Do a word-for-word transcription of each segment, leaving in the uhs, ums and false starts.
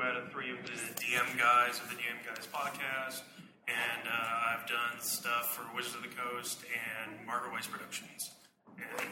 out of three of the D M guys of the D M Guys podcast, and uh, I've done stuff for Wizards of the Coast and Margaret Weiss Productions. And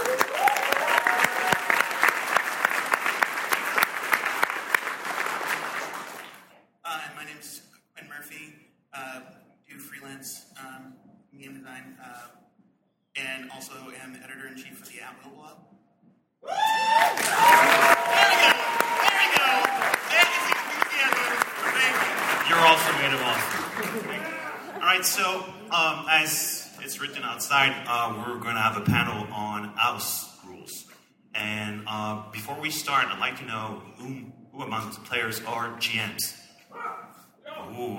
uh, my name's Quinn Murphy. Uh, do freelance um, game design, uh, and also am the editor-in-chief of the At Will blog. There we go. There we go. That is enthusiasm. You're also made of awesome. All right, so um, as it's written outside, uh, we're going to have a panel on house rules. And uh, before we start, I'd like to know who, who among the players are G Ms. Ooh.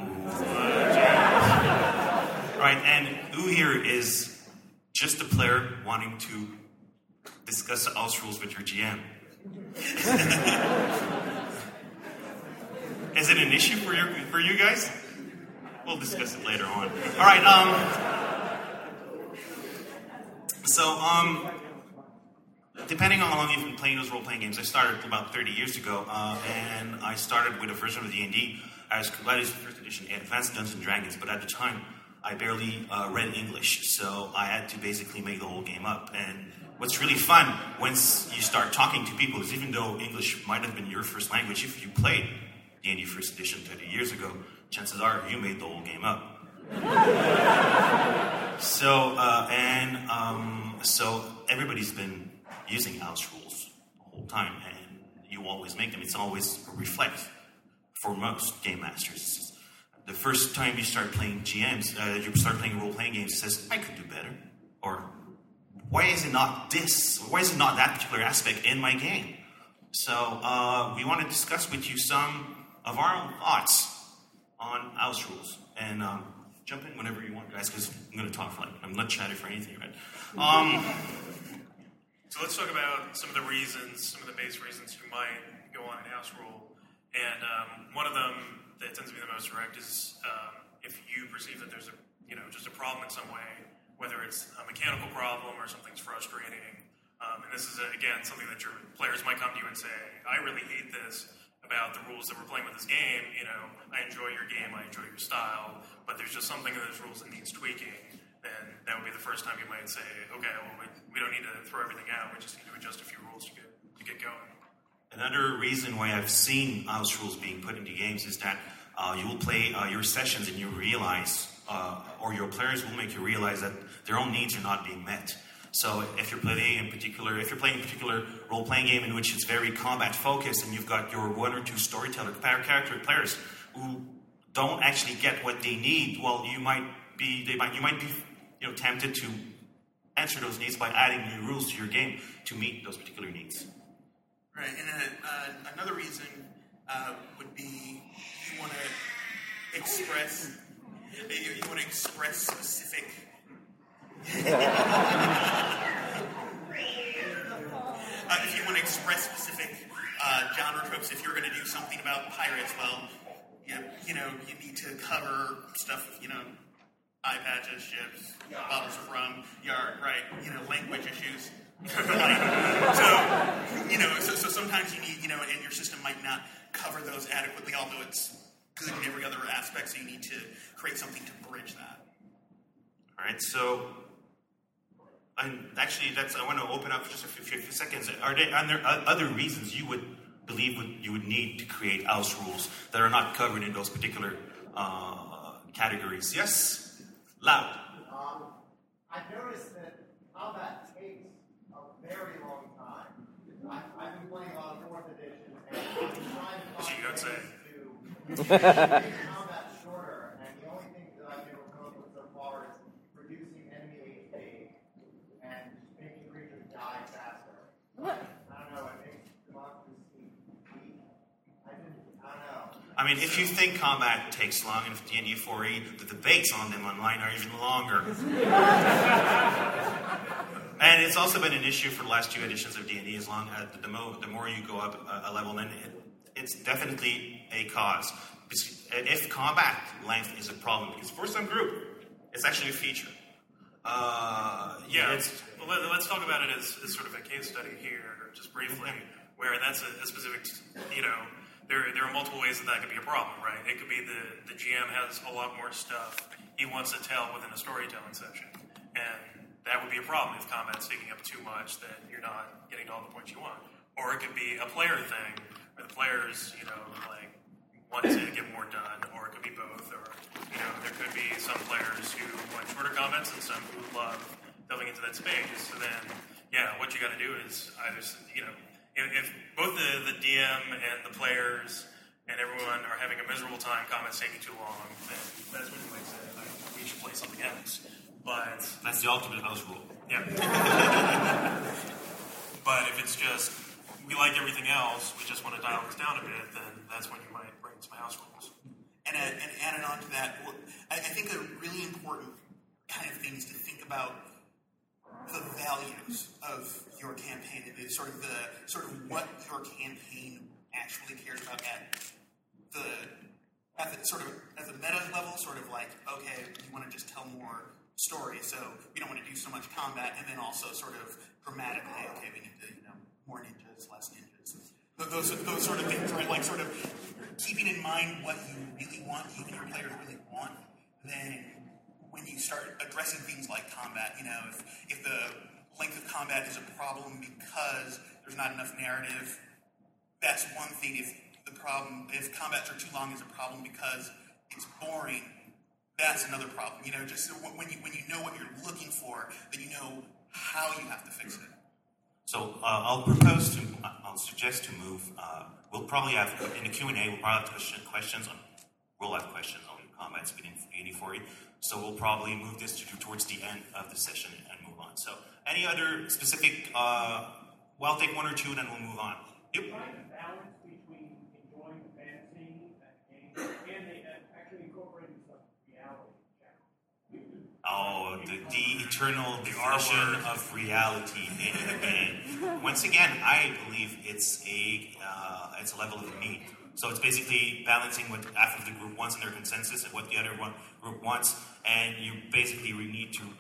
Right, and who here is just a player wanting to discuss the house rules with your G M? Is it an issue for you for you guys? We'll discuss it later on. All right. Um. So, um, depending on how long you've been playing those role-playing games, I started about thirty years ago, uh, and I started with a version of D and D as Gladius First Edition, Advanced Dungeons and Dragons. But at the time, I barely uh, read English, so I had to basically make the whole game up. And what's really fun once you start talking to people is, even though English might have been your first language, if you played D and D First Edition thirty years ago, chances are you made the whole game up. so, uh, and um, so everybody's been using house rules the whole time, and you always make them. It's always a reflex for most game masters. The first time you start playing G Ms, uh, you start playing role-playing games, it says, I could do better. Or, why is it not this? Why is it not that particular aspect in my game? So, uh, we want to discuss with you some of our own thoughts on house rules. And um, jump in whenever you want, guys, because I'm going to talk for like, I'm not chatting for anything, right? Um, so let's talk about some of the reasons, some of the base reasons you might go on a house rule. And um, one of them that tends to be the most direct is um, if you perceive that there's a, you know, just a problem in some way, whether it's a mechanical problem or something's frustrating. Um, and this is, a, again, something that your players might come to you and say, I really hate this about the rules that we're playing with this game. You know, I enjoy your game, I enjoy your style, but there's just something in those rules that needs tweaking. Then that would be the first time you might say, okay, well, we, we don't need to throw everything out. We just need to adjust a few rules to get to get going. Another reason why I've seen house rules being put into games is that uh, you will play uh, your sessions and you realize, uh, or your players will make you realize that their own needs are not being met. So if you're playing in particular, if you're playing a particular role-playing game in which it's very combat-focused, and you've got your one or two storyteller character players who don't actually get what they need, well, you might be, they might, you might be, you know, tempted to answer those needs by adding new rules to your game to meet those particular needs. Right, and uh, uh, another reason uh, would be you want to express you, you want to express specific. uh, if you want to express specific uh, genre tropes, if you're going to do something about pirates, well, you, you know, you need to cover stuff with, you know, eye patches, ships, bottles of rum, yard, right? You know, language issues. like, so, you know, so, so sometimes you need, you know, and your system might not cover those adequately, although it's good in every other aspect, so you need to create something to bridge that. All right, so, and actually, that's, I want to open up for just a few, few seconds. Are there, are there other reasons you would believe would, you would need to create house rules that are not covered in those particular uh, categories? Yes? Loud. Um, I've noticed that combat takes a very long time. I've, I've been playing a lot of fourth edition, and I've been trying to find ways to make combat shorter, and the only thing that I've been able to come up with so far is reducing enemy H P and making creatures die faster. I don't know, it makes democracy weak. I didn't, I don't know. I mean, if you think combat takes long in D and D four E, the debates on them online are even longer. And it's also been an issue for the last two editions of D and D. As long as the, mo- the more you go up a, a level, then it, it's definitely a cause. If combat length is a problem, because for some group, it's actually a feature. Uh, yeah, it's, well, let, let's talk about it as, as sort of a case study here, just briefly, where that's a, a specific, you know, there there are multiple ways that that could be a problem, right? It could be the, the G M has a lot more stuff he wants to tell within a storytelling session, and that would be a problem if combat's taking up too much, then you're not getting to all the points you want. Or it could be a player thing, where the players, you know, like, want to get more done, or it could be both, or, you know, there could be some players who want shorter comments and some who love delving into that space. So then, yeah, what you got to do is either, you know, if, if both the, the D M and the players and everyone are having a miserable time, comments taking too long, then that's when you might say, like, we should play something else. But that's the ultimate house rule. Yeah. But if it's just, we like everything else, we just want to dial this down a bit, then that's when you might bring some house rules. And, uh, and added on to that, I, I think a really important kind of thing is to think about the values of your campaign. It is sort of the sort of what your campaign actually cares about at the at the sort of at the meta level. Sort of like, okay, you want to just tell more story, so we don't want to do so much combat, and then also sort of grammatically, okay, we need to, you know, more ninjas, less ninjas. Those those sort of things, right? Like sort of keeping in mind what you really want, you and your players really want. Then when you start addressing things like combat, you know, if if the length of combat is a problem because there's not enough narrative, that's one thing. If the problem, if combats are too long, is a problem because it's boring, that's another problem. You know, just so when you when you know what you're looking for, then you know how you have to fix it. So uh, I'll propose to, I'll suggest to move. Uh, we'll probably have in the Q and A. We'll probably have question, questions on. We'll have questions on combat speed in eighty-four. So we'll probably move this to, towards the end of the session and move on. So any other specific? Uh, well, I'll take one or two, and then we'll move on. Yep. Find a balance between enjoying the fantasy and and they actually incorporating some reality. Oh, the, the eternal definition of reality in the game. Once again, I believe it's a uh, it's a level of need. So it's basically balancing what half of the group wants in their consensus and what the other one group wants, and you basically need to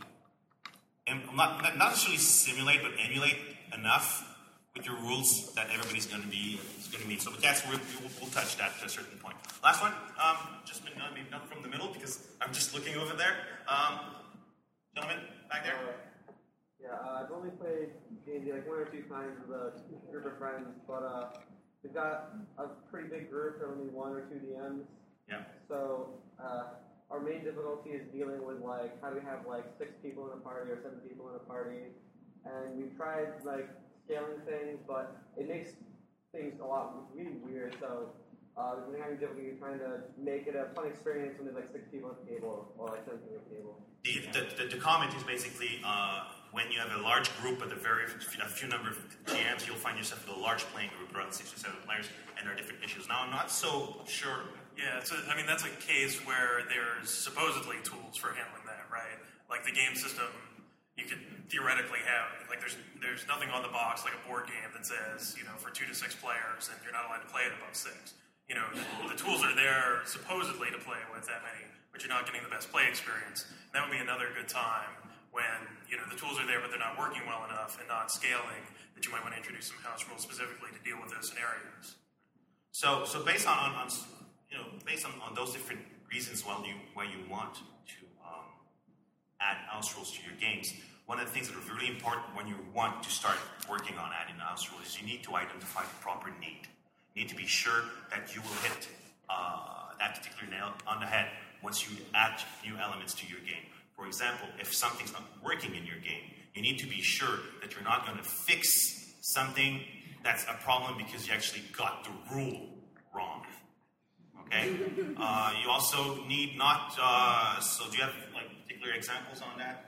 not not necessarily simulate but emulate enough with your rules that everybody's going to be going to meet. So that's where we'll, we'll touch that to a certain point. Last one, um, just maybe not from the middle because I'm just looking over there. Um, gentlemen, back there. Uh, yeah, uh, I've only played D and D like one or two times with a group of friends, but uh, we've got a pretty big group, only one or two D Ms. Yeah. So uh, our main difficulty is dealing with like how do we have like six people in a party or seven people in a party, and we've tried like scaling things, but it makes things a lot really weird. So uh, we've been having difficulty trying to make it a fun experience when there's like six people at the table or like seven people at the table. The, the, the, the comment is basically uh, when you have a large group with a very a few number of G Ms, you'll find yourself with a large playing group, around six or seven players, and there are different issues. Now, I'm not so sure. Yeah, so I mean that's a case where there's supposedly tools for handling that, right? Like the game system, you could theoretically have like there's there's nothing on the box like a board game that says you know for two to six players and you're not allowed to play it above six. You know the, the tools are there supposedly to play with that many, but you're not getting the best play experience. And that would be another good time when you know the tools are there but they're not working well enough and not scaling that you might want to introduce some house rules specifically to deal with those scenarios. So so based on, on, on you know based on, on those different reasons why you why you want to um, add house rules to your games. One of the things that are really important when you want to start working on adding house rules is you need to identify the proper need. You need to be sure that you will hit uh, that particular nail on the head once you add new elements to your game. For example, if something's not working in your game, you need to be sure that you're not going to fix something that's a problem because you actually got the rule wrong. Okay? Uh, you also need not... Uh, so do you have like particular examples on that?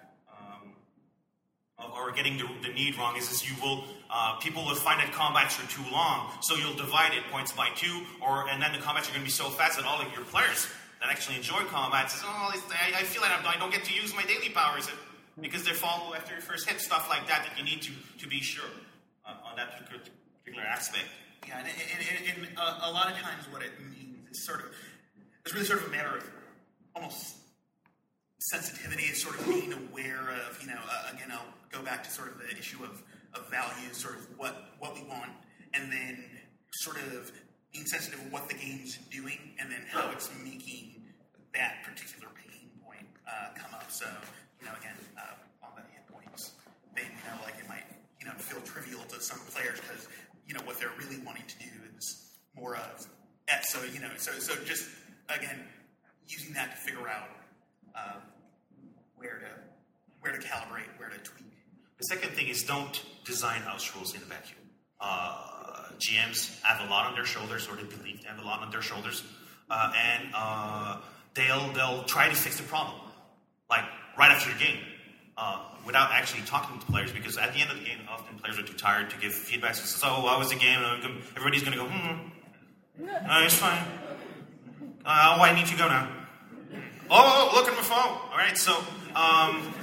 Or getting the, the need wrong is, is you will uh, people will find that combats are too long, so you'll divide it points by two, or and then the combats are going to be so fast that all of your players that actually enjoy combats is oh I, I feel like I don't get to use my daily powers because they fall after your first hit, stuff like that that you need to to be sure uh, on that particular aspect. Yeah, and, and, and, and uh, a lot of times what it means is sort of it's really sort of a matter of almost. Sensitivity is sort of being aware of, you know, uh, again, I'll go back to sort of the issue of, of values, sort of what, what we want, and then sort of being sensitive of what the game's doing and then how it's making that particular pain point uh, come up. So, you know, again, uh, on the hit points thing, you know, like it might, you know, feel trivial to some players because, you know, what they're really wanting to do is more of X. So, you know, so so just, again, using that to figure out uh, where to where to calibrate, where to tweak. The second thing is don't design house rules in a vacuum. Uh, G Ms have a lot on their shoulders, or they believe they have a lot on their shoulders, uh, and uh, they'll they'll try to fix the problem, like right after the game, uh, without actually talking to players. Because at the end of the game, often players are too tired to give feedback. So, so how was the game? Everybody's going to go, hmm, uh, it's fine. Uh, oh, I need to go now. Oh, look at my phone. All right, so um,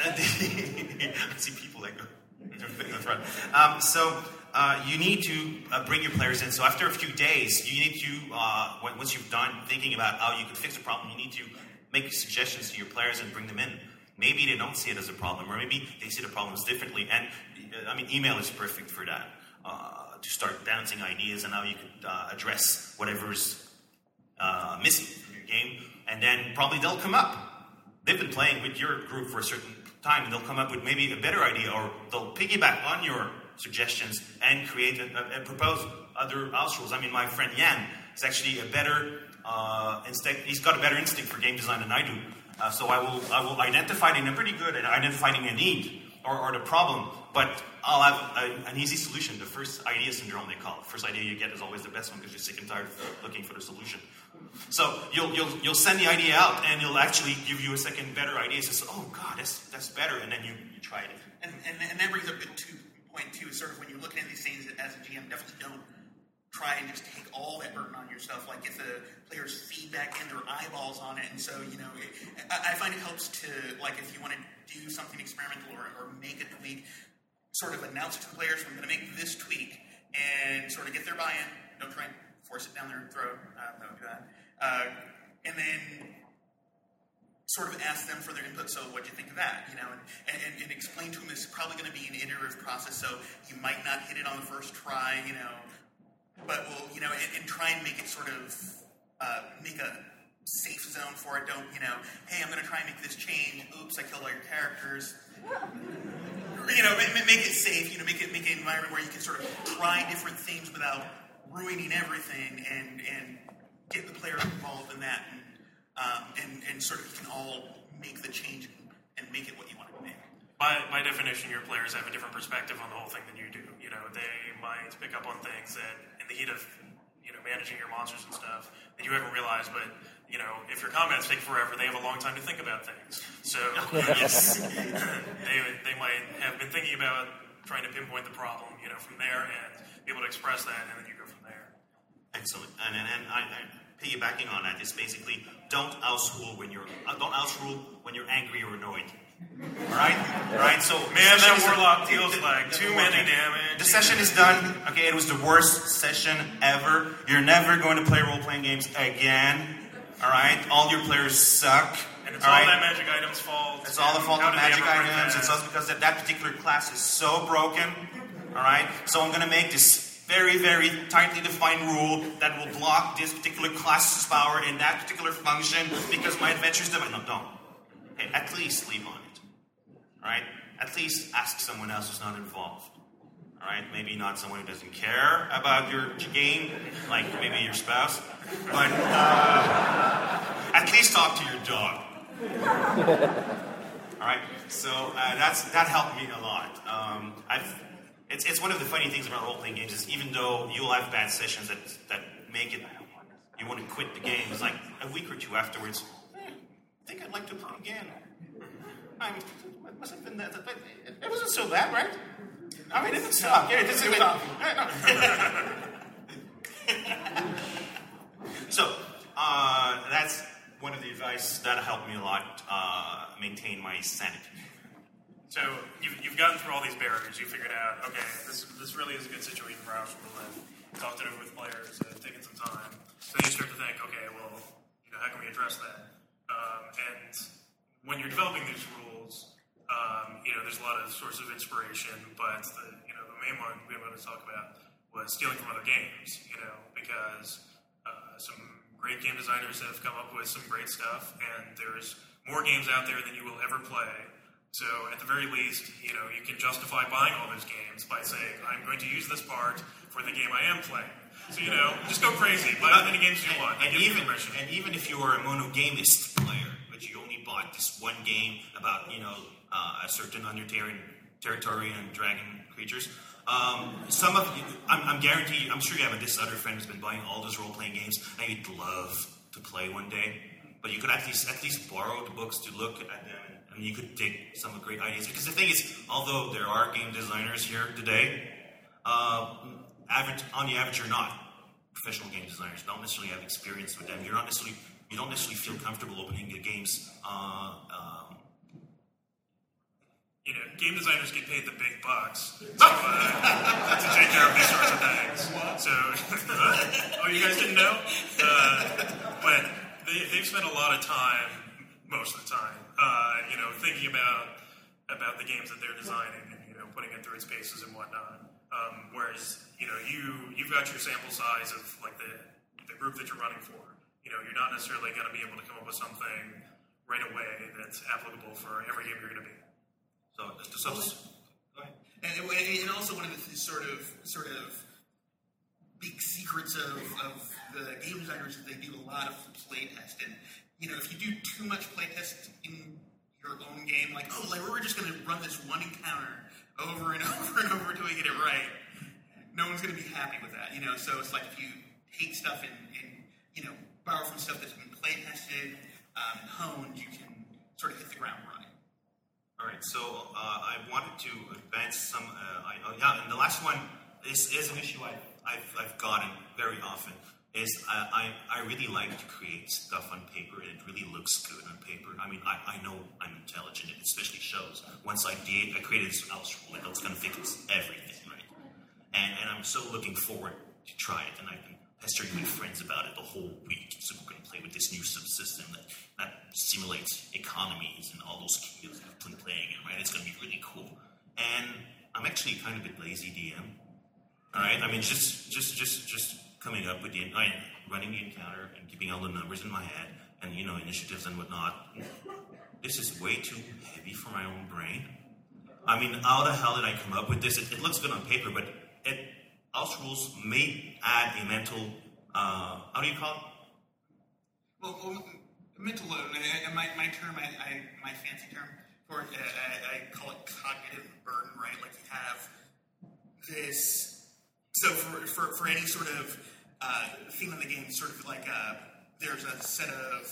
I see people that go. Um, so uh, you need to uh, bring your players in. So after a few days, you need to, uh, once you've done thinking about how you could fix the problem, you need to make suggestions to your players and bring them in. Maybe they don't see it as a problem, or maybe they see the problems differently. And I mean, email is perfect for that, uh, to start bouncing ideas and how you could uh, address whatever's uh, missing from your game. And then probably they'll come up. They've been playing with your group for a certain time, and they'll come up with maybe a better idea, or they'll piggyback on your suggestions and create a, a, and propose other house rules. I mean, my friend Jan is actually a better uh, instinct. He's got a better instinct for game design than I do. Uh, so I will I will identify it, and I'm pretty good at identifying a need or, or the problem. But I'll have a, an easy solution. The first idea syndrome, they call it. The first idea you get is always the best one because you're sick and tired of looking for the solution. So you'll you'll you'll send the idea out, and it'll actually give you a second better idea. It says, "Oh God, that's that's better," and then you, you try it. And, and and that brings up a two point two. Sort of when you're looking at these things as a G M, definitely don't try and just take all that burden on yourself. Like get the players' feedback and their eyeballs on it. And so you know, it, I, I find it helps to like if you want to do something experimental or, or make a tweak, sort of announce it to the players. I'm going to make this tweak and sort of get their buy-in. Don't try and force it down their throat. Uh, don't do that. Uh, and then sort of ask them for their input. So what do you think of that? You know, and, and, and explain to them this is probably going to be an iterative process. So you might not hit it on the first try, you know, but we'll, you know, and, and try and make it sort of uh, make a safe zone for it. Don't, you know, hey, I'm going to try and make this change. Oops, I killed all your characters. You know, make, make it safe. You know, make it make it an environment where you can sort of try different things without ruining everything, and and get the players involved in that, and um, and and sort of you can all make the change and make it what you want it to be. By by definition, your players have a different perspective on the whole thing than you do. You know, they might pick up on things that, in the heat of you know managing your monsters and stuff, that you haven't realized, but. You know, if your combats take forever, they have a long time to think about things. So, yes, they they might have been thinking about trying to pinpoint the problem, you know, from there and be able to express that, and then you go from there. Excellent. And and, and I, I, piggybacking on that is basically don't house rule when you're uh, don't house rule when you're angry or annoyed. All right, all right. So man, that warlock deals like too many damage. The session is done. Okay, it was the worst session ever. You're never going to play role-playing games again. All right, all your players suck. And it's all, all right? that magic item's fault. It's all the fault of magic items. It's also because that, that particular class is so broken. All right, so I'm going to make this very, very tightly defined rule that will block this particular class's power in that particular function because my adventure's different. No, don't. Okay, at least leave on it. All right, at least ask someone else who's not involved. All right, maybe not someone who doesn't care about your game, like maybe your spouse, but uh, at least talk to your dog. All right, so uh, that's that helped me a lot. Um, I've, it's it's one of the funny things about role-playing games is even though you'll have bad sessions that that make it you want to quit the game, it's like a week or two afterwards. Eh, I think I'd like to play again. I'm, it must have been that, but it, it wasn't so bad, right? I mean, it didn't suck. Yeah, it didn't suck. So, uh, that's one of the advice that helped me a lot uh, maintain my sanity. So, you've, you've gotten through all these barriers. You figured out, okay, this this really is a good situation for house rule, and talked it over with players, and taken some time. So then you start to think, okay, well, you know, how can we address that? Um, and when you're developing these rules, Um, you know, there's a lot of sources of inspiration, but the, you know, the main one we want to talk about was stealing from other games, you know, because uh, some great game designers have come up with some great stuff, and there's more games out there than you will ever play. So at the very least, you know, you can justify buying all those games by saying, I'm going to use this part for the game I am playing. So, you know, just go crazy. Buy as many games as you want. And, and, even, and even if you are a monogamist player, but you only bought this one game about, you know, uh, a certain Undertarian territory and dragon creatures, um, some of you, I'm, I'm guaranteed, I'm sure you have this other friend who's been buying all those role-playing games, and you'd love to play one day, but you could at least, at least borrow the books to look at them. I mean, you could take some great ideas. Because the thing is, although there are game designers here today, uh, average, on the average, you're not professional game designers. Don't necessarily have experience with them. You're not necessarily, you don't necessarily feel comfortable opening the games. Uh, um, you know, game designers get paid the big bucks to, uh, to take care of these sorts of things. So, oh, you guys didn't know? Uh, but they, they've spent a lot of time, most of the time, Uh, you know, thinking about about the games that they're designing and, you know, putting it through its paces and whatnot. Um, whereas, you know, you you've got your sample size of like the the group that you're running for. You know, you're not necessarily going to be able to come up with something right away that's applicable for every game you're going to be. So, so, so go ahead. And, and also one of the sort of sort of big secrets of, of the game designers is they do a lot of play test. And you know, if you do too much playtest in your own game, like, oh, like we're just going to run this one encounter over and over and over until we get it right, no one's going to be happy with that, you know. So it's like if you take stuff and, and you know, borrow from stuff that's been playtested, um, and honed, you can sort of hit the ground running. All right, so uh, I wanted to advance some. Uh, I, oh, yeah, and the last one is, is an issue I, I've, I've gotten very often. Is I, I, I really like to create stuff on paper, and it really looks good on paper. I mean, I, I know I'm intelligent, it especially shows. Once I did, I created this mouse rule, and I was going to fix everything, right? And and I'm so looking forward to try it, and I've been pestering my friends about it the whole week. So we're going to play with this new subsystem that, that simulates economies and all those skills I've been playing in, right? It's going to be really cool. And I'm actually kind of a bit lazy D M, all right? I mean, just just just just. coming up with the, I, running the encounter and keeping all the numbers in my head and, you know, initiatives and whatnot. This is way too heavy for my own brain. I mean, how the hell did I come up with this? It, it looks good on paper, but it, house rules may add a mental, uh, how do you call it? Well, well mental load, and my, my term, I, I, my fancy term for it, uh, I, I call it cognitive burden, right? Like you have this, so for, for, for any sort of uh, theme in the game, sort of like a, there's a set of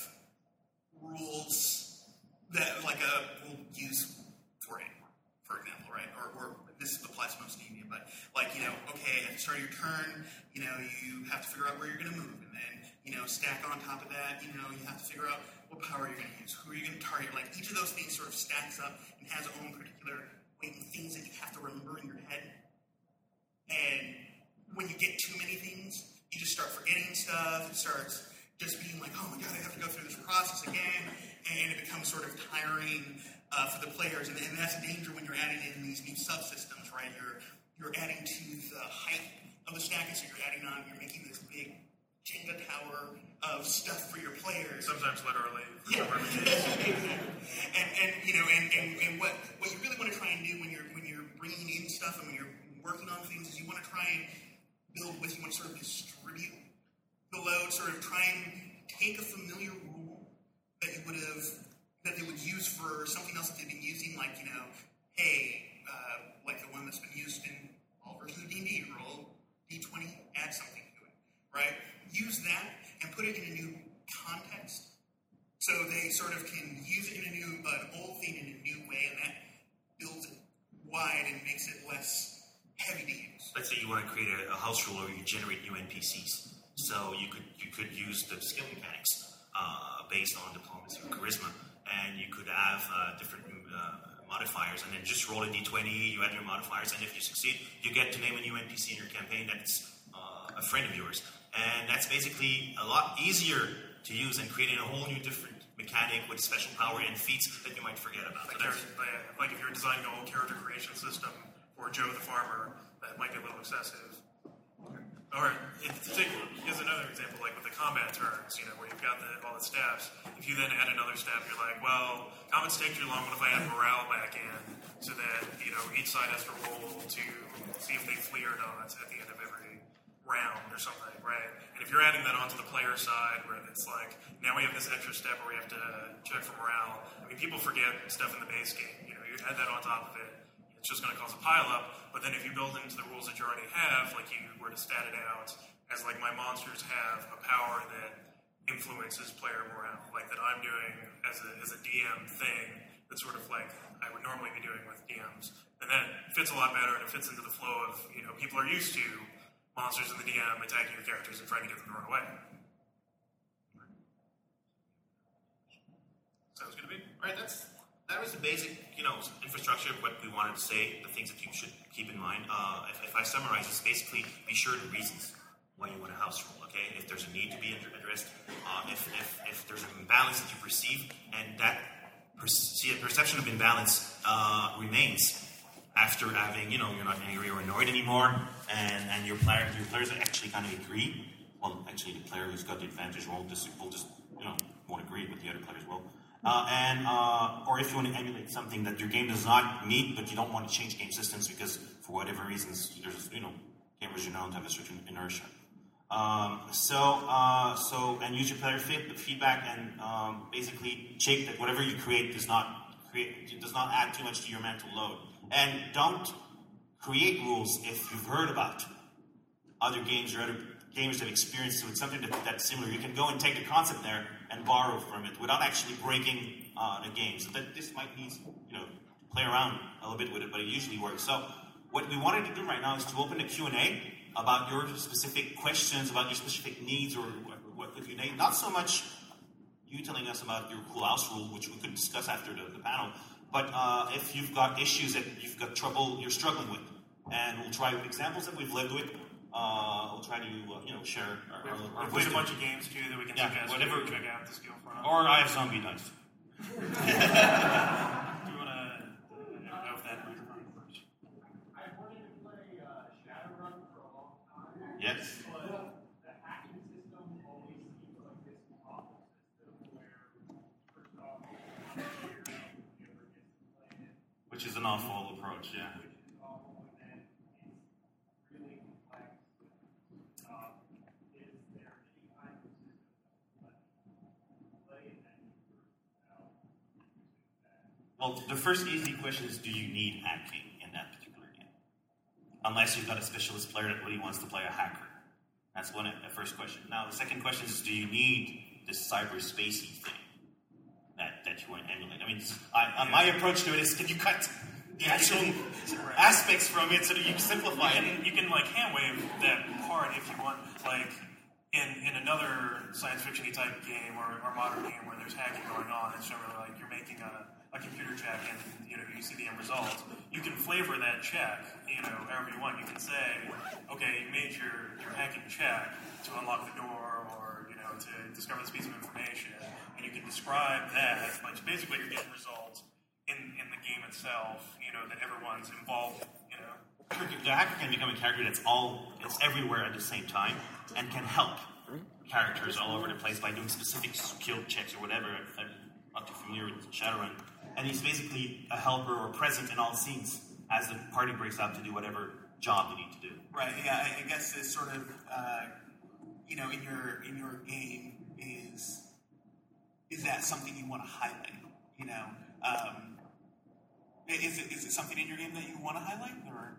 rules that like a, we'll use for it, for example, right? Or, or this applies most to media, but like, you know, okay, at the start of your turn, you know, you have to figure out where you're going to move, and then, you know, stack on top of that, you know, you have to figure out what power you're going to use, who are you going to target. Like, each of those things sort of stacks up and has its own particular weight and things that you have to remember in your head. And when you get too many things, you just start forgetting stuff. It starts just being like, oh my god, I have to go through this process again, and it becomes sort of tiring uh, for the players. And, and that's a danger when you're adding in these new subsystems, right? You're you're adding to the height of the stack, and so you're adding on, you're making this big Jenga tower of stuff for your players. Sometimes literally. Yeah. and and you know, and, and, and what what you really want to try and do when you're when you're bringing in stuff and when you're working on things is you want to try and build with, you want to sort of distribute the load, sort of try and take a familiar rule that you would have, that they would use for something else that they've been using, like, you know, hey, uh, like the one that's been used in all versions of D and D, roll D twenty, add something to it, right? Use that and put it in a new context. So they sort of can use it in a new, uh, an old thing in a new way, and that builds it wide and makes it less heavy to use. Let's say you want to create a, a house rule where you generate new N P Cs. So you could you could use the skill mechanics uh, based on diplomacy or charisma, and you could have uh, different uh, modifiers, and then just roll a d twenty, you add your modifiers, and if you succeed, you get to name a new N P C in your campaign that's uh, a friend of yours. And that's basically a lot easier to use than creating a whole new different mechanic with special power and feats that you might forget about. Like, So like, like if you're designing a whole character creation system for Joe the farmer, that might be a little excessive. Or if, to take here's another example, like with the combat turns, you know, where you've got the, all the stabs. If you then add another stab, you're like, well, combats take too long. What if I add morale back in so that you know each side has to roll to see if they flee or not at the end of every round or something, right? And if you're adding that onto the player side, where it's like now we have this extra step where we have to check for morale. I mean, people forget stuff in the base game. You know, you add that on top of it. It's just going to cause a pileup, but then if you build into the rules that you already have, like you were to stat it out, as like my monsters have a power that influences player morale, like that I'm doing as a, as a D M thing, that's sort of like I would normally be doing with D Ms, and that fits a lot better, and it fits into the flow of, you know, people are used to monsters in the D M attacking your characters and trying to get them to run away. Sounds good to me. All right, that's that was the basic, you know, infrastructure of what we wanted to say, the things that you should keep in mind. Uh, if, if I summarize, it's basically be sure the reasons why you want a house rule, okay? If there's a need to be addressed, uh, if, if, if there's an imbalance that you perceive, and that perce- perception of imbalance uh, remains after having, you know, you're not angry or annoyed anymore, and, and your, player, your players actually kind of agree. Well, actually, the player who's got the advantage will just, will just you know, won't agree with the other players will. Uh, and uh, or if you want to emulate something that your game does not meet, but you don't want to change game systems because for whatever reasons, there's, you know, gamers are known to have a certain inertia. Um, so uh, so and use your player feedback and um, basically check that whatever you create does not create does not add too much to your mental load. And don't create rules if you've heard about other games or other gamers that have experienced with something that, that's similar. You can go and take the concept there and borrow from it without actually breaking uh, the game. So that this might need, you know, play around a little bit with it, but it usually works. So what we wanted to do right now is to open a Q and A about your specific questions, about your specific needs, or what would you need. Not so much you telling us about your cool house rule, which we could discuss after the, the panel, but uh, if you've got issues that you've got trouble, you're struggling with, and we'll try with examples that we've lived with. Uh, we'll try to, uh, you know, share our, our, our We've played a bunch of games, too, that we can yeah, check out, whatever. so check out the skill from. Or I have zombie dice. Do you want to know if that microphone first? I wanted to play uh, Shadowrun for a long time. Yes. But the hacking system always seems like this awful system where, first off, you never gets to play it. Which is an awful approach, yeah. Which is awful, and then it's really complex. Um, is there any kind of system that lets play it that you first out? Well, the first easy question is, do you need hacking in that particular game? Unless you've got a specialist player that really wants to play a hacker. That's one the first question. Now, the second question is, do you need this cyberspacey thing that, that you want to emulate? I mean, I, uh, my approach to it is, can you cut the actual aspects from it so that you can simplify it? And you can, like, hand wave that part if you want, like, in, in another science fiction-y type game or, or modern game where there's hacking going on, it's generally like you're making a, a computer check and, you know, you see the end result. You can flavor that check, you know, however you want. You can say, okay, you made your, your hacking check to unlock the door or, you know, to discover this piece of information, and you can describe that, like, basically you're getting results in, in the game itself, you know, that everyone's involved in, you know. The hacker can become a character that's all, it's everywhere at the same time, and can help characters all over the place by doing specific skill checks or whatever. I'm not too familiar with Shadowrun. And he's basically a helper or present in all scenes as the party breaks out to do whatever job they need to do. Right. Yeah. I, I guess it's sort of, uh, you know, in your in your game is is that something you want to highlight? You know, um, is it is it something in your game that you want to highlight, or?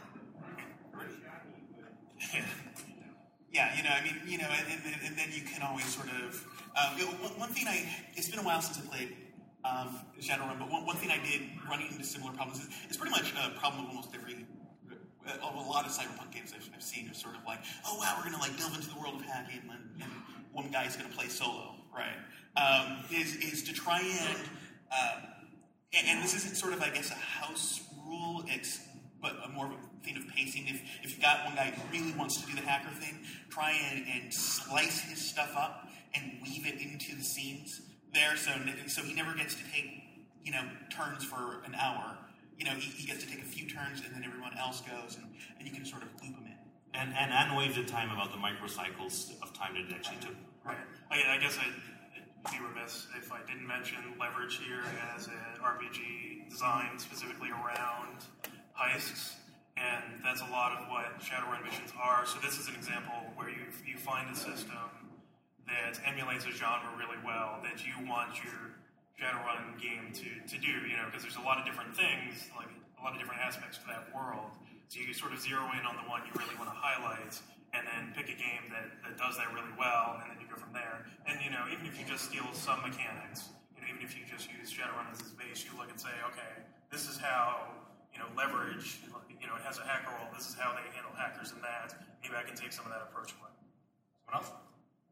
Yeah. Yeah, you know, I mean, you know, and, and, and then you can always sort of. Um, one, one thing I, it's been a while since I played um, Shadowrun, but one, one thing I did running into similar problems is it's pretty much a problem of almost every, of a lot of cyberpunk games I've, I've seen. Is sort of like, oh wow, we're gonna like delve into the world of hacking, and, and one guy's gonna play solo, right? Um, is is to try and, uh, and, and this isn't sort of, I guess, a house rule. It's but a more of a thing of pacing. If if you got one guy who really wants to do the hacker thing, try and, and slice his stuff up and weave it into the scenes there, so so he never gets to take, you know, turns for an hour. You know, he, he gets to take a few turns, and then everyone else goes, and, and you can sort of loop him in And, and, and wave the time about the microcycles of time that it actually took. Right. I, I guess I'd be remiss if I didn't mention Leverage here as an R P G designed specifically around heists, and that's a lot of what Shadowrun missions are. So this is an example where you you find a system that emulates a genre really well that you want your Shadowrun game to, to do, you know, because there's a lot of different things, like a lot of different aspects to that world. So you sort of zero in on the one you really want to highlight, and then pick a game that, that does that really well, and then you go from there. And, you know, even if you just steal some mechanics, you know, even if you just use Shadowrun as its base, you look and say, okay, this is how, you know, Leverage, you know, it has a hacker role, this is how they handle hackers and that. Maybe I can take some of that approach away. Someone else?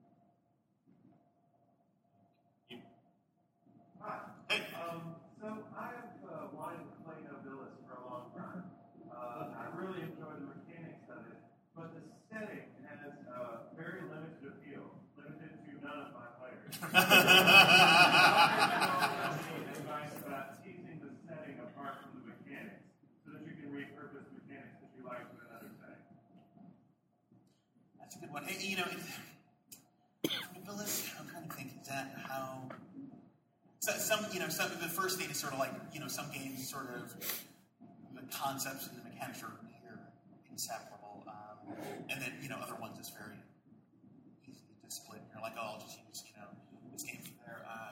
You. Hi. Hey. Um, so I have uh, wanted to play Nobilis for a long time. Uh, I really enjoy the mechanics of it, but the setting has uh, very limited appeal, limited to none of my players. I need advice about teasing the setting apart from the mechanics, so that you can repurpose mechanics that you like to another setting. That's a good one. Hey, you know, Nobilis, I'm trying to think, is that how... So, some, you know, some, the first thing is sort of like, you know, some games sort of, the concepts and the mechanics are here, inseparable. Um, and then, you know, other ones is very easy to split. You're like, oh, I'll just use, you know, this game from there. Uh,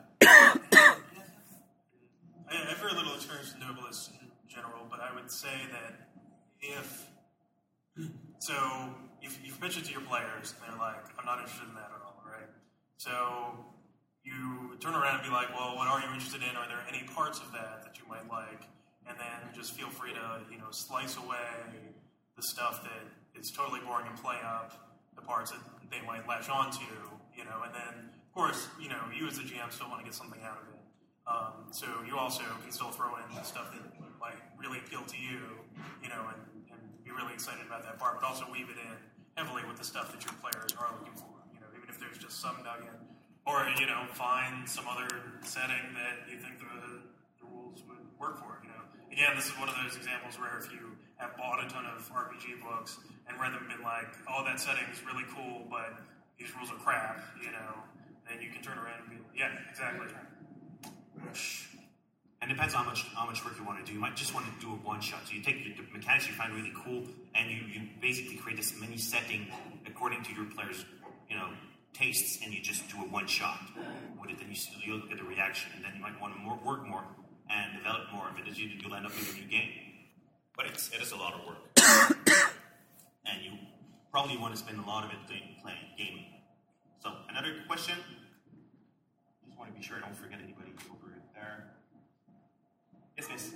I have very little experience with Nobilis in general, but I would say that if... So, if you've pitched it to your players, and they're like, I'm not interested in that at all, right? So... you turn around and be like, well, what are you interested in? Are there any parts of that that you might like? And then just feel free to, you know, slice away the stuff that is totally boring and play up the parts that they might latch onto, you know, and then, of course, you know, you as the G M still want to get something out of it. Um, so you also can still throw in the stuff that might really appeal to you, you know, and, and be really excited about that part, but also weave it in heavily with the stuff that your players are looking for, you know, even if there's just some nugget. Or, you know, find some other setting that you think the, the rules would work for, you know. Again, this is one of those examples where if you have bought a ton of R P G books and read them and been like, oh, that setting is really cool, but these rules are crap, you know, then you can turn around and be like, yeah, exactly. And it depends on how much how much work you want to do. You might just want to do a one-shot. So you take the mechanics you find really cool, and you, you basically create this mini setting according to your players, you know, tastes, and you just do a one shot with it. Then you you look at the reaction, and then you might want to more, work more and develop more of it. As you you'll end up with a new game. But it's it is a lot of work, and you probably want to spend a lot of it playing, playing gaming. So another question. Just want to be sure I don't forget anybody over there. Yes, miss.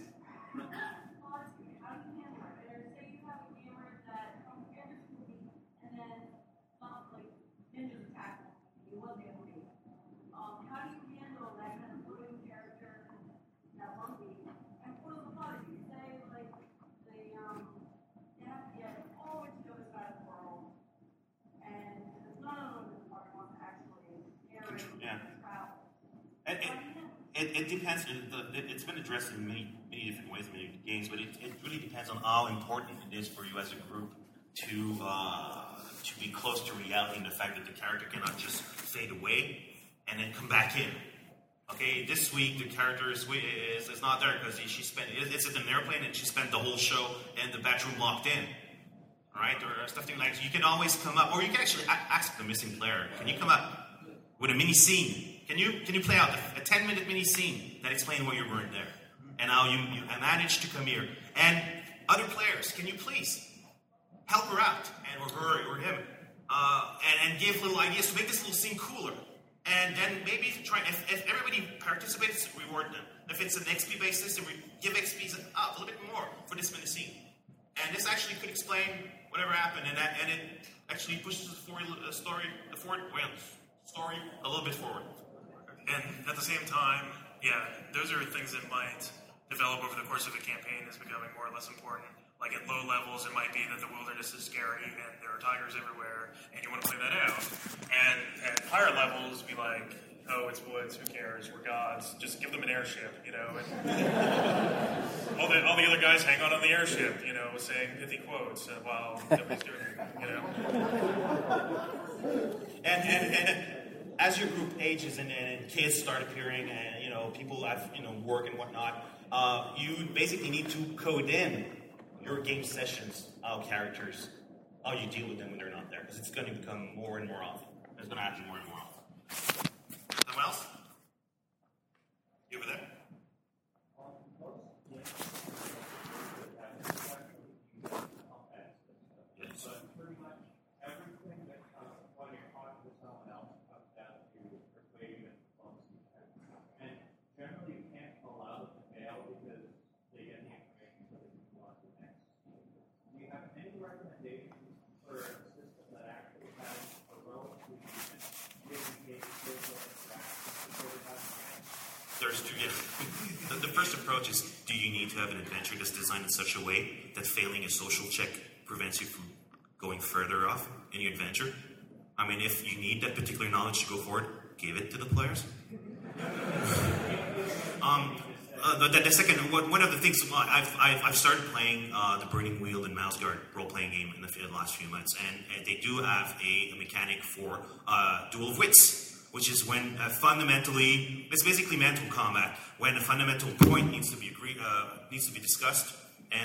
It, it depends. It, it's been addressed in many, many different ways in many games, but it, it really depends on how important it is for you as a group to uh, to be close to reality and the fact that the character cannot just fade away and then come back in. Okay, this week the character is is, is not there because she spent it's at an airplane and she spent the whole show in the bathroom locked in. All right, or stuff like that. You can always come up, or you can actually ask the missing player, "Can you come up with a mini scene? Can you can you play out a ten minute mini scene that explains why you weren't there and how you, you managed to come here? And other players, can you please help her out, and or her or him, uh, and, and give little ideas to make this little scene cooler? And then maybe try if, if everybody participates, reward them. If it's an X P based system, we give X Ps up a little bit more for this mini scene. And this actually could explain whatever happened, and that and it actually pushes the story, the story, the forward, well, story a little bit forward." And at the same time, yeah, those are things that might develop over the course of a campaign as becoming more or less important. Like at low levels, it might be that the wilderness is scary and there are tigers everywhere, and you want to play that out. And at higher levels, be like, oh, it's woods, who cares? We're gods. Just give them an airship, you know. And all the all the other guys hang on on the airship, you know, saying pithy quotes uh, while nobody's doing it, you know. And, and, and as your group ages and, and kids start appearing, and you know people have you know work and whatnot, uh, you basically need to code in your game sessions, uh, characters, how you deal with them when they're not there, because it's going to become more and more often. It's going to happen more and more often. Someone else? You over there? Yes. But pretty much everything that comes when you're talking to someone else comes down to persuasion and diplomacy. And generally you can't allow them to fail because they get the information so they can move on to the next. Do you have any recommendations for a system that actually has a relatively decent giving social interaction before we have a chance? There's two. Yeah. the, the first approach is: do you need to have an adventure that's designed in such a way that failing a social check prevents you from going further off in your adventure? I mean, if you need that particular knowledge to go forward, give it to the players. um, uh, the, the second, one, one of the things I've, I've, I've started playing uh, the Burning Wheel and Mouse Guard role-playing game in the, in the last few months, and uh, they do have a, a mechanic for uh, Duel of Wits, which is when uh, fundamentally, it's basically mental combat, when a fundamental point needs to be agree, uh, needs to be discussed, and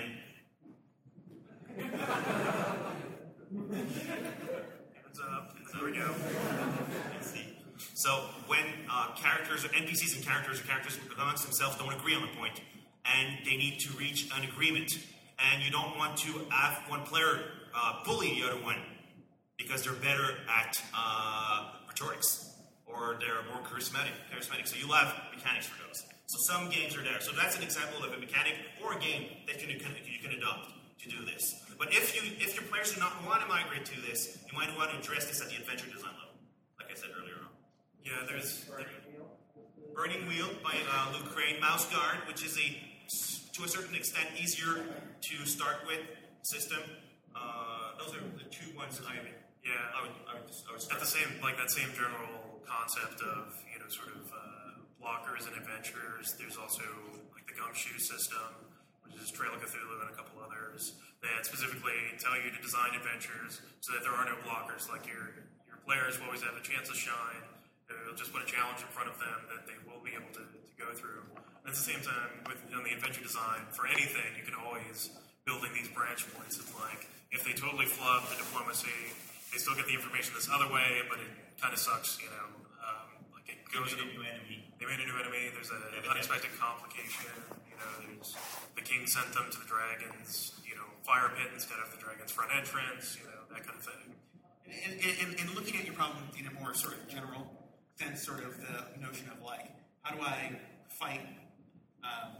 Hands up. There we go. let's see. So when uh, characters, or N P Cs and characters, or characters amongst themselves don't agree on a point, and they need to reach an agreement, and you don't want to have one player uh, bully the other one because they're better at uh, rhetorics, or they're more charismatic. Charismatic. So you'll have mechanics for those. So some games are there. So that's an example of a mechanic or a game that you can you can adopt to do this. But if you if your players do not want to migrate to this, you might want to address this at the adventure design level, like I said earlier on. Yeah, there's. Burning Wheel by uh, Luke Crane, Mouse Guard, which is a to a certain extent easier to start with system. Uh, those are the two ones I mean. Yeah, I would I would, I would start. at the same like that same general concept of you know sort of uh, blockers and adventures. There's also like the Gumshoe system, which is Trail of Cthulhu and a couple others that specifically tell you to design adventures so that there are no blockers. Like your your players will always have a chance to shine. They'll just put a challenge in front of them that they will be able to, to go through. And at the same time, with on the adventure design for anything, you can always build in these branch points of like if they totally flub the diplomacy. They still get the information this other way, but it kind of sucks, you know. Um, like it goes They into made a new enemy. They made a new enemy. There's an unexpected complication. You know, there's the king sent them to the dragon's, you know, fire pit instead of the dragon's front entrance. You know, that kind of thing. And, and, and, and looking at your problem in a more sort of general sense, sort of the notion of like, how do I fight um,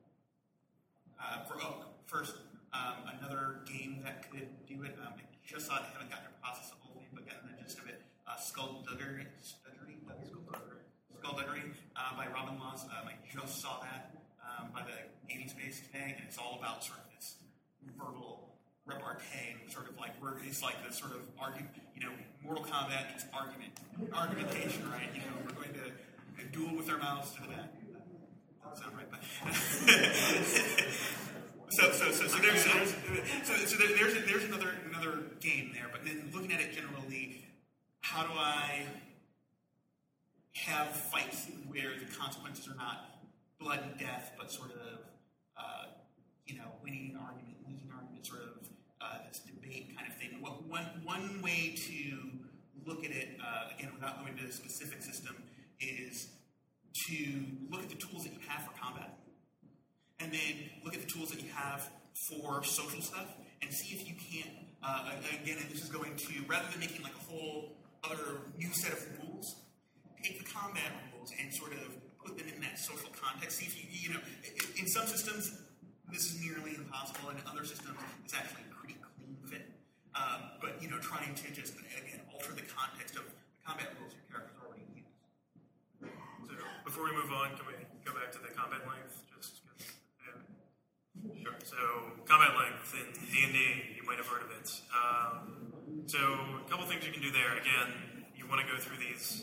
uh, for Oak? First, um, another game that could do it. Um, I just saw it. I haven't gotten a process of the whole thing, but gotten the gist of it. Uh, Skullduggery, Skullduggery, Skullduggery, Skullduggery uh, by Robin Laws. Um, I just saw that um, by the Gaming Space today, and it's all about sort of this verbal repartee, sort of like where it's like this sort of argument. You know, Mortal Kombat is argument, argumentation, right? You know, we're going to duel with our mouths to the back. That doesn't sound right, but. So, so, so, so there's, there's so, so there, there's, there's another another game there. But then looking at it generally, how do I have fights where the consequences are not blood and death, but sort of, uh, you know, winning an argument, losing an argument, sort of uh, this debate kind of thing. What, one one way to look at it, uh, again, without going to a specific system, is to look at the tools that you have for combat. And then look at the tools that you have for social stuff and see if you can't, uh, again, and this is going to, rather than making like a whole other new set of rules, take the combat rules and sort of put them in that social context. See if you, you know, in some systems, this is nearly impossible. In other systems, it's actually a pretty clean fit. Um, but, you know, trying to just, again, alter the context of the combat rules your characters already use. So before we move on, can we go back to the combat length? Just Sure. So, combat length in D and D, you might have heard of it. Um, so, a couple things you can do there. Again, you want to go through these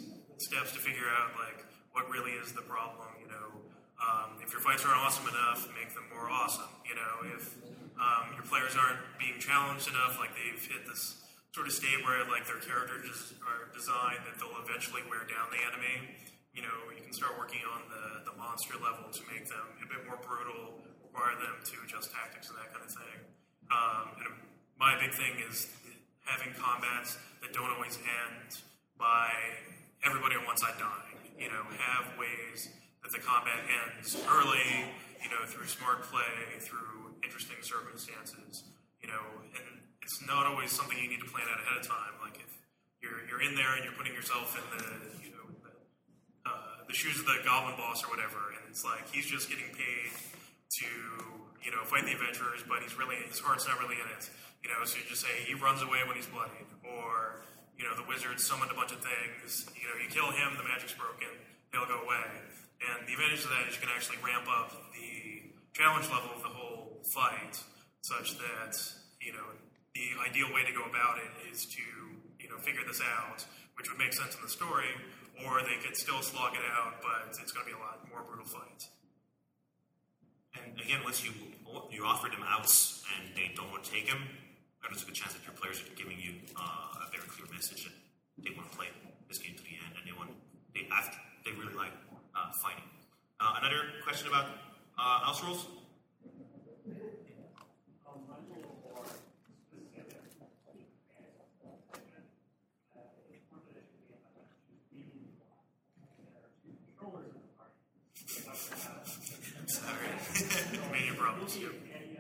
steps to figure out like what really is the problem. You know, um, if your fights aren't awesome enough, make them more awesome. You know, if um, your players aren't being challenged enough, like they've hit this sort of state where like their characters just are designed that they'll eventually wear down the enemy. You know, you can start working on the, the monster level to make them a bit more brutal, require them to adjust tactics and that kind of thing. Um, and my big thing is having combats that don't always end by everybody on one side dying. You know, have ways that the combat ends early, you know, through smart play, through interesting circumstances, you know, and it's not always something you need to plan out ahead of time. Like if you're you're in there and you're putting yourself in the, you know, the, uh, the shoes of the goblin boss or whatever, and it's like he's just getting paid to, you know, fight the adventurers, but he's really, his heart's not really in it. You know, so you just say he runs away when he's bloodied, or, you know, the wizard summoned a bunch of things. You know, you kill him, the magic's broken, they'll go away. And the advantage of that is you can actually ramp up the challenge level of the whole fight, such that, you know, the ideal way to go about it is to, you know, figure this out, which would make sense in the story, or they could still slog it out, but it's going to be a lot more brutal fight. And again, once you you offer them outs and they don't want to take them, there's a good chance that your players are giving you uh, a very clear message that they want to play this game to the end, and they want they after they really like uh, fighting. Uh, another question about uh, house rules. Many problems. Yeah.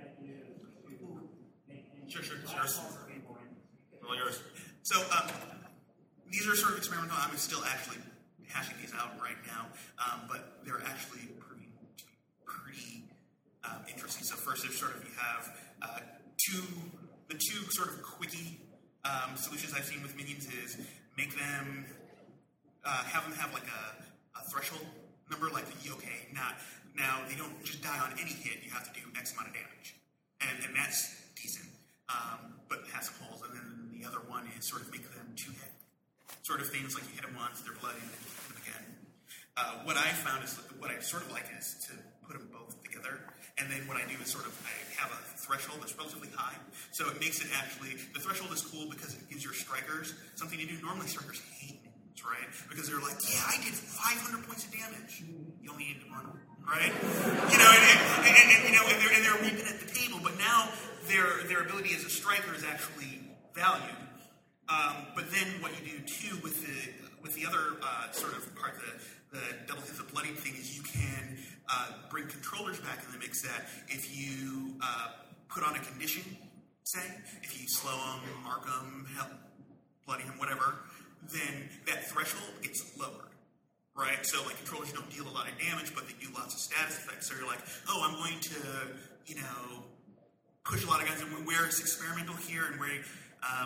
Sure, sure, it's yours. All yours. So, um, these are sort of experimental. I'm still actually hashing these out right now, um, but they're actually pretty, pretty um, interesting. So first, there's sort of, you have uh, two, the two sort of quickie um, solutions I've seen with minions is make them, uh, have them have like a, a threshold number, like the okay, not, now they don't just die on any hit, you have to do X amount of damage. And, and that's decent. Um, but it has some holes, and then the other one is sort of make them two-hit. Sort of things like you hit them once, they're bloody, and then you hit them again. Uh, what I found is, what I sort of like is to put them both together, and then what I do is sort of, I have a threshold that's relatively high, so it makes it actually, the threshold is cool because it gives your strikers something to do. Normally strikers hate minions, right? Because they're like, yeah, I did five hundred points of damage. You only need to run them, right? You know, and, and, and, and you know, and they're, and they're weeping at the table, but now their their ability as a striker is actually valued. Um, but then what you do too with the with the other uh, sort of part, the the double hits of bloodied thing, is you can uh, bring controllers back in the mix. That if you uh, put on a condition, say if you slow them, mark them, help, bloody him, whatever, then that threshold gets lowered. Right? So like controllers don't deal a lot of damage, but they do lots of status effects. So you're like, oh, I'm going to, you know, push a lot of guys, and where it's experimental here, and where um,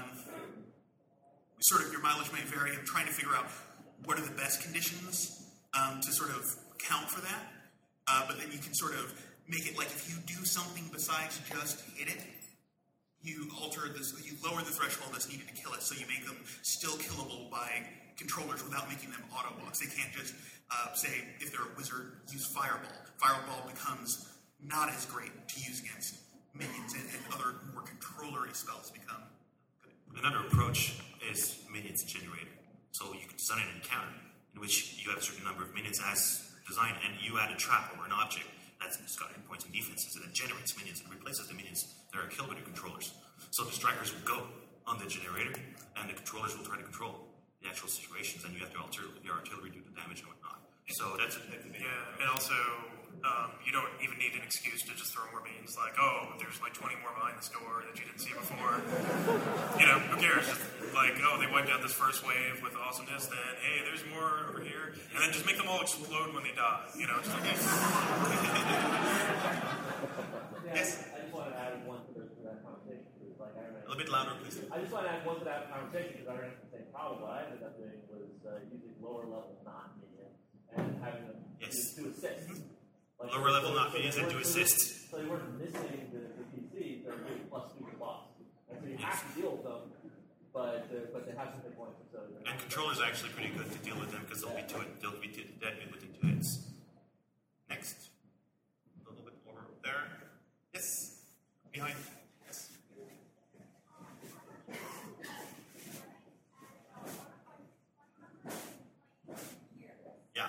sort of your mileage may vary. I'm trying to figure out what are the best conditions um, to sort of count for that. Uh, but then you can sort of make it like if you do something besides just hit it, you alter this, you lower the threshold that's needed to kill it, so you make them still killable by controllers without making them auto walks. They can't just uh, say, if they're a wizard, use Fireball. Fireball becomes not as great to use against minions, and, and other more controllery spells become good. Another approach is minions generator. So you can design an encounter in which you have a certain number of minions as designed, and you add a trap or an object that's got points and defenses, and it generates minions and replaces the minions that are killed by the controllers. So the strikers will go on the generator, and the controllers will try to control the actual situations, and you have to alter your artillery do the damage and whatnot. So that's a, yeah, and also um, you don't even need an excuse to just throw more minions. Like, oh, there's like twenty more behind this door that you didn't see before. You know, who cares? Just like, oh, they wiped out this first wave with awesomeness. Then, hey, there's more over here, and then just make them all explode when they die. You know, just like. Yes. I just want to add one to that conversation. Like, I a little bit louder, please. I just want to add one to that conversation because I ran into the same problem. What I ended up doing was uh, using lower level not minions and having them yes. to assist. Like, lower level so, not so minions and to assist. So you weren't missing the, the P Cs that are giving plus two to the boss. And so you yes. have to deal with them, but uh, but they have some hit points. So and controller's actually pretty good to deal with them because they'll be two. They'll be two, dead within two hits. Next, a little bit over there. Yes, behind. Yes. Yeah.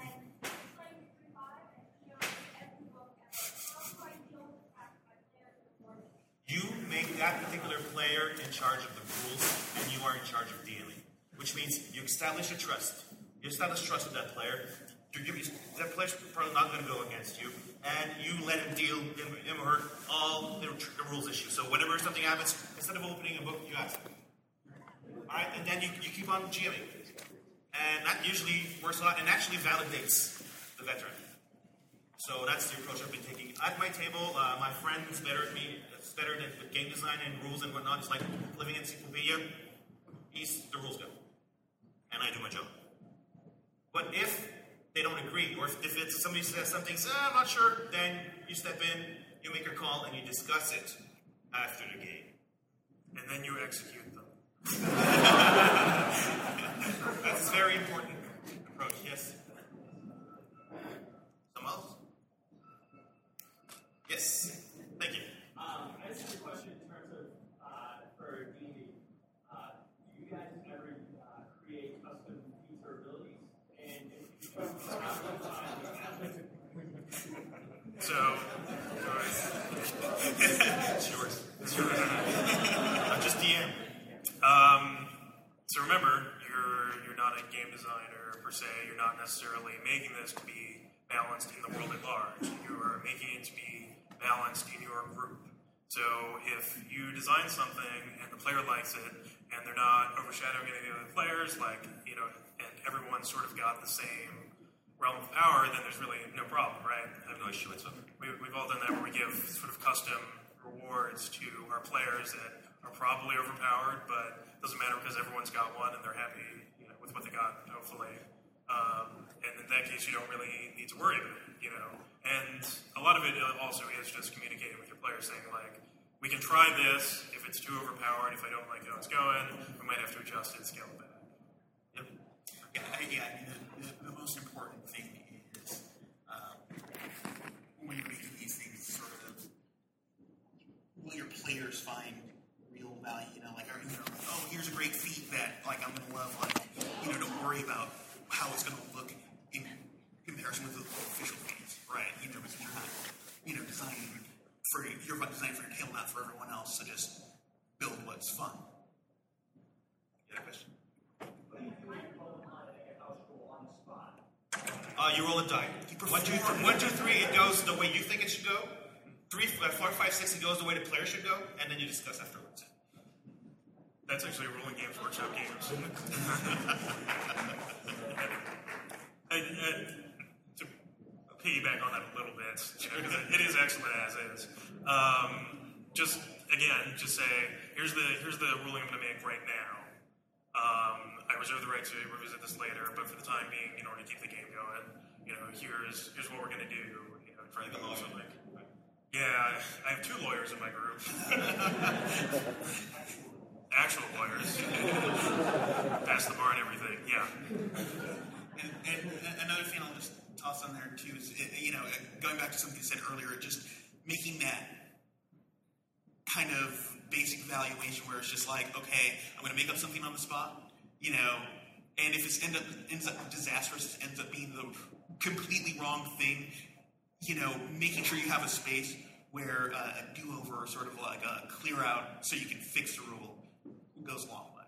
You make that particular player in charge of the rules, and you are in charge of dealing. Which means you establish a trust. You establish trust with that player. You give, that player's probably not going to go against you, and you let him deal, him, him or her, all the, the rules issues. So whenever something happens, instead of opening a book, you ask him. All right, and then you, you keep on GMing. And that usually works a lot and actually validates the veteran. So that's the approach I've been taking. At my table, uh, my friend who's better at me, that's better than with game design and rules and whatnot, it's like living encyclopedia. He's the rules guy. And I do my job. But if they don't agree, or if, if it's somebody says something, says, ah, I'm not sure, then you step in, you make your call, and you discuss it after the game. And then you execute them. That's a very important approach, yes. Someone else? Yes. Thank you. Um, I just have a question in terms of, uh, for D and D. Uh, do you guys ever uh, create custom feats or abilities? And if you So, Sure. Sure. I'm just D M. Um, so remember, you're you're not a game designer per se. You're not necessarily making this to be balanced in the world at large. You are making it to be balanced in your group. So if you design something and the player likes it, and they're not overshadowing any of the other players, like, you know, and everyone's sort of got the same realm of power, then there's really no problem, right? I have no issue with something. We, we've all done that where we give sort of custom rewards to our players that are probably overpowered, but it doesn't matter because everyone's got one and they're happy, you know, with what they got, hopefully. Um, and in that case, you don't really need to worry about it, you know. And a lot of it also is just communicating with your players, saying, like, we can try this. If it's too overpowered, if I don't like how it's going, we might have to adjust it, scale it back. Yep. Yeah, I, yeah, I mean, the, the, the most important thing is um, when you're making these things, sort of, will your players find real value? You know, like, are, you know, oh, here's a great feat that, like, I'm going to love. Like, you know, don't worry about how it's going to look in comparison with the official feats, right? You know, because you're not, you know, designing for you're about designing for your table, not for everyone else. So just build what's fun. You got a question? Uh, you roll a die. One, two, th- one, two, three, it goes the way you think it should go. Three, uh, four, five, six, it goes the way the player should go, and then you discuss afterwards. That's actually Rolling Games Workshop games. and, and to piggyback on that a little bit, because it is excellent as is. Um, just again, just say here's the here's the ruling I'm going to make right now. Um, I reserve the right to revisit this later, but for the time being, in order to keep the game going, you know, here's here's what we're going to do. You know, try to go also like, yeah, I have two lawyers in my group. Actual lawyers. Pass the bar and everything, yeah. And, and another thing I'll just toss on there too is, you know, going back to something you said earlier, just making that kind of basic evaluation where it's just like, okay, I'm going to make up something on the spot, you know, and if it end up, ends up disastrous, ends up being the completely wrong thing, you know, making sure you have a space where uh, a do-over or sort of like a clear out so you can fix the rule goes a long way.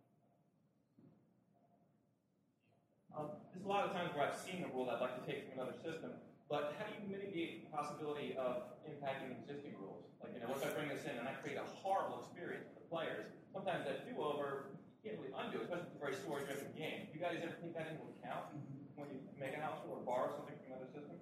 Um, there's a lot of times where I've seen a rule that I'd like to take from another system, but how do you mitigate the possibility of impacting existing rules? Like, you know, what if I bring this in and I create a horrible experience for the players? Sometimes that do-over, you can't really undo, especially if it's a very story-driven game. Do you guys ever take that into account when you make a house rule or borrow something from another system?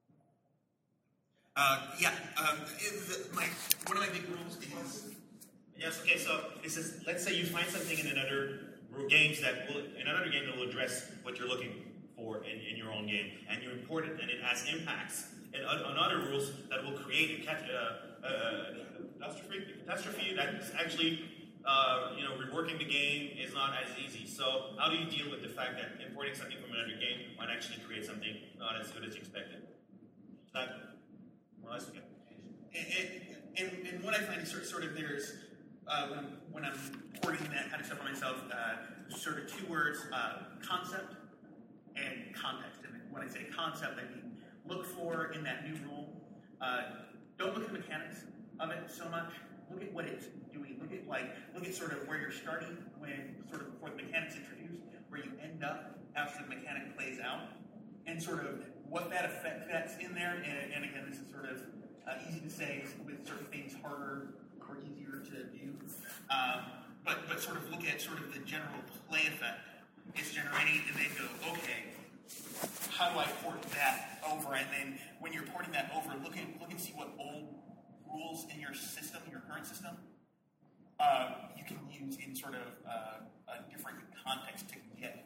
Uh, yeah, um, it, the, my, one of my big rules is... Yes, okay, so this is, let's say you find something in another games that will, in another game that will address what you're looking for in, in your own game, and you import it, and it has impacts and on other rules that will create a cat, uh, uh, catastrophe, catastrophe that actually uh, you know, reworking the game is not as easy. So how do you deal with the fact that importing something from another game might actually create something not as good as you expected? That, more or less, yeah. And, and, and what I find is sort, sort of there's, uh, when, I'm, when I'm porting that kind of stuff on myself, uh, sort of two words, uh, concept and context. And when I say concept, I mean look for in that new rule, uh, don't look at the mechanics of it so much. Look at what it's doing. Look at like look at sort of where you're starting when sort of before the mechanic's introduced, where you end up after the mechanic plays out, and sort of what that effect that's in there. And, and again, this is sort of uh, easy to say with certain things harder or easier to do. Um, but but sort of look at sort of the general play effect it's generating, and then go, okay, how do I port that over? And then when you're porting that over, look at look and see what old rules in your system, your current system, uh, you can use in sort of uh, a different context to get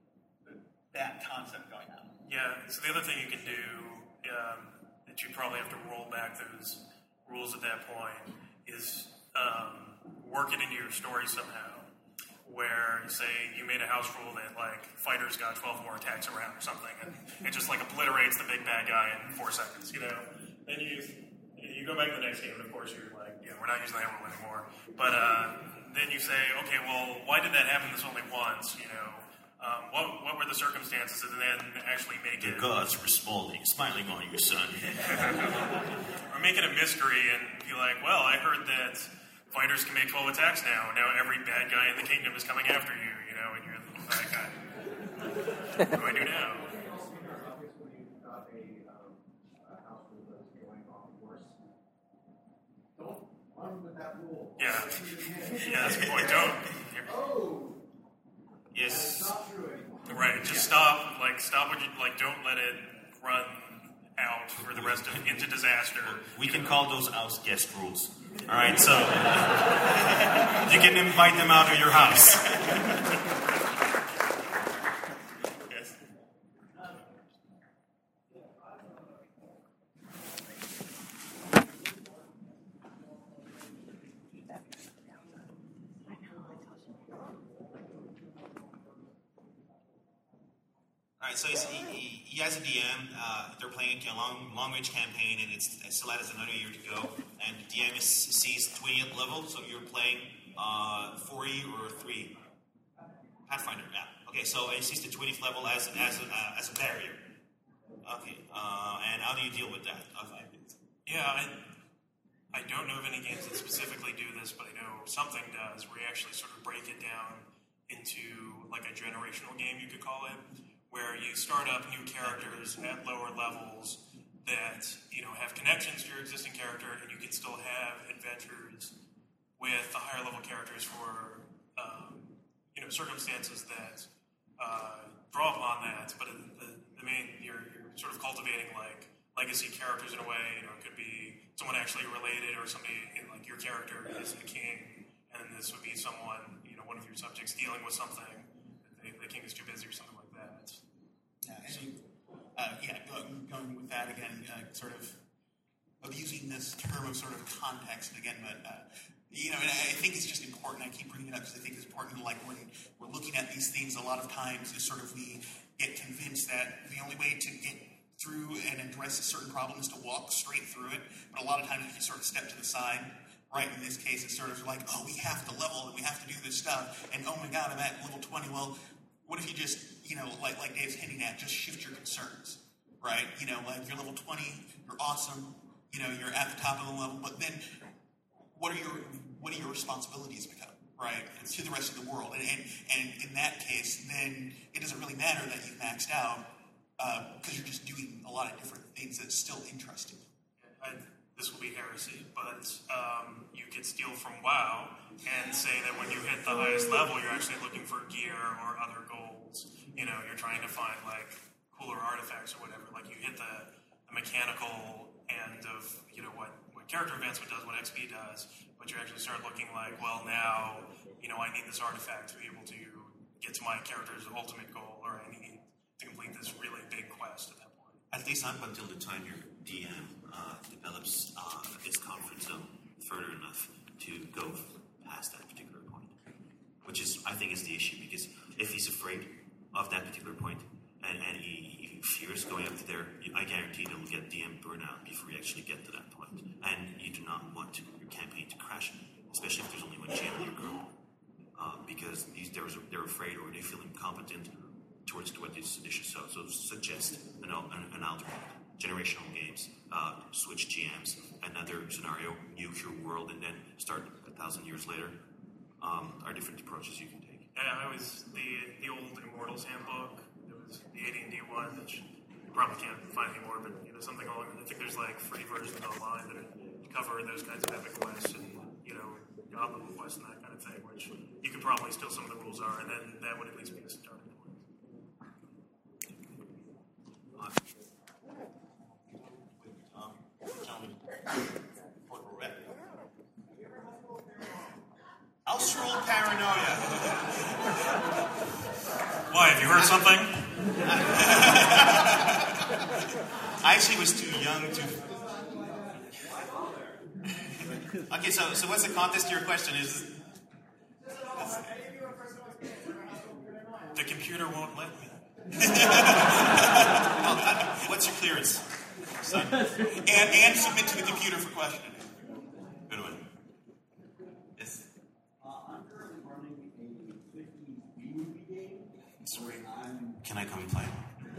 that concept going on. Yeah, so the other thing you can do um, that you probably have to roll back those rules at that point is um, work it into your story somehow, where you say you made a house rule that like fighters got twelve more attacks around or something, and it just like obliterates the big bad guy in four seconds, you know? Then you you go back to the next game, and of course you're like, yeah, we're not using that rule anymore. But uh, then you say, okay, well, why did that happen this only once, you know? Um, what what were the circumstances, and then actually make The it... gods were smiling, smiling on you, son. Or make it a mystery and be like, well, I heard that fighters can make twelve attacks now. Now every bad guy in the kingdom is coming after you, you know, and you're like, what do I do now? Obviously, you've got a, um, a house rule that's going off course. Don't run with that rule. Yeah. Yeah, that's the point. Don't. Oh! Yes. That's not true anymore. Right, just stop, like, stop what you, like, don't let it run out for the rest of it into disaster. We can call those house guest rules. All right, so you can invite them out of your house. Yes. All right, so he's, he, he, he has a D M. Uh, they're playing a long, long-range campaign, and it's, it still has another year to go. And the D M is sees twentieth level, so you're playing uh, four E or three. Pathfinder, yeah. Okay, so it sees the twentieth level as as a, uh, as a barrier. Okay, uh, and how do you deal with that? Okay. Yeah, I, I don't know of any games that specifically do this, but I know something does, where you actually sort of break it down into like a generational game, you could call it, where you start up new characters at lower levels that, you know, have connections to your existing character, and you can still have adventures with the higher level characters for, um, you know, circumstances that uh, draw upon that. But the, the main, you're, you're sort of cultivating like legacy characters in a way. You know, it could be someone actually related, or somebody in like your character is a king, and this would be someone, you know, one of your subjects dealing with something. The, the king is too busy or something like that. Yeah, and, uh, yeah going, going with that again, uh, sort of abusing this term of sort of context again, but uh, you know, and I think it's just important. I keep bringing it up because I think it's important. Like when we're looking at these things, a lot of times is sort of we get convinced that the only way to get through and address a certain problem is to walk straight through it. But a lot of times if you sort of step to the side, right, in this case, it's sort of like, oh, we have to level and we have to do this stuff, and oh my God, I'm at level twenty. Well, what if you just, you know, like like Dave's hinting at, just shift your concerns, right? You know, like you're level twenty, you're awesome, you know, you're at the top of the level, but then what are your what are your responsibilities become, right, to the rest of the world? And and, and in that case, then it doesn't really matter that you've maxed out because uh, you're just doing a lot of different things that's still interesting. I, this will be heresy, but um, you could steal from WoW and say that when you hit the highest level, you're actually looking for gear or other goals. You know, you're trying to find like cooler artifacts or whatever. Like you hit the, the mechanical end of, you know, what, what character advancement does, what X P does, but you actually start looking like, well, now, you know, I need this artifact to be able to get to my character's ultimate goal, or I need to complete this really big quest at that point. At least up until the time your D M uh, develops uh, its comfort zone further enough to go past that particular point, which is, I think, is the issue, because if he's afraid of that particular point and, and he, he fears going up to there, I guarantee he'll get D M burnout before you actually get to that point. And you do not want to, your campaign to crash, especially if there's only one G M in your group, uh, because these, they're, they're afraid or they feel incompetent towards what they should so, so suggest an, an, an alternate. Generational games, uh, switch G Ms, another scenario, nuke your world, and then start a thousand years later, um, are different approaches you can take. Yeah, I was the the old Immortals handbook. There was the A D and D one, which you probably can't find anymore, but you know something along. I think there's like free versions online that cover those kinds of epic quests and you know goblin quests and that kind of thing, which you could probably still some of the rules are, and then that would at least be a starting point. Uh, Elseworld paranoia. Why, have you heard something? I actually was too young to... Okay, so so what's the contest to your question? Is the computer won't let me. oh, what's your clearance? Son? And, and submit to the computer for questioning. Good one. Yes. Uh, I'm currently running a fifties B-movie game. Sweet. I'm, Can I come and play?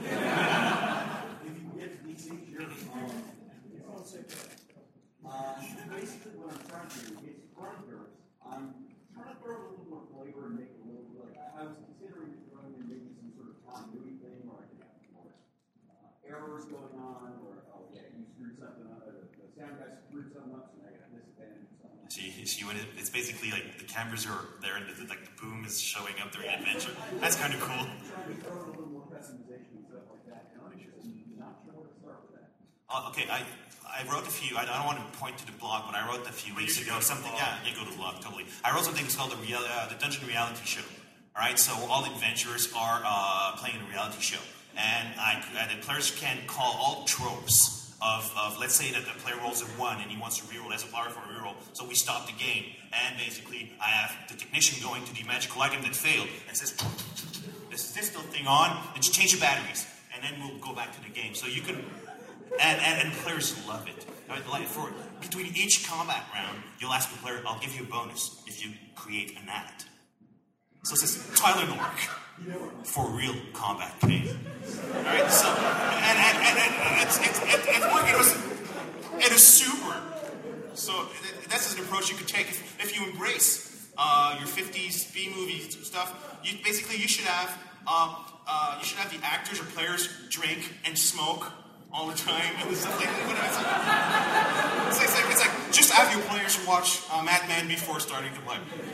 if you get to these things, you're um, your phone's sick. Uh, basically, what I'm trying to do is Chronicles. I'm trying to throw a little more flavor and make it a little bit like I, I was considering throwing in maybe some sort of continuity thing, or I could have more uh, errors going on, or oh yeah, you screwed something up. The, the sound guy screwed something up, so I got a disadvantage or something. See, see, when it, it's basically like the cameras are there and the, like the boom is showing up during adventure. That's kind of cool. I'm trying to throw in a little more customization and stuff like that, and I'm just not sure where to start with that. Uh, okay, I I wrote a few. I don't want to point to the blog, but I wrote a few weeks ago something. Yeah, you go to the blog totally. I wrote something that's called the real, uh, the Dungeon Reality Show. All right, so all the adventurers are uh, playing a reality show, and I and the players can call all tropes of, of let's say that the player rolls a one and he wants to reroll as a player for a reroll. So we stop the game, and basically I have the technician going to the magical item that failed and says, "Is this still thing on?" And just change the batteries, and then we'll go back to the game. So you can. And, and, and players love it. Like for between each combat round, you'll ask the player, "I'll give you a bonus if you create an act." So this is Tyler Nork for real combat game. All right. So and and, and, and it's it's it, it's working. It was it is super. So it, that's an approach you could take if, if you embrace uh, your fifties B movie stuff. You basically you should have uh, uh, you should have the actors or players drink and smoke all the time and stuff like that. It's like, it's, like, it's like just have your players watch uh, Mad Men before starting to play.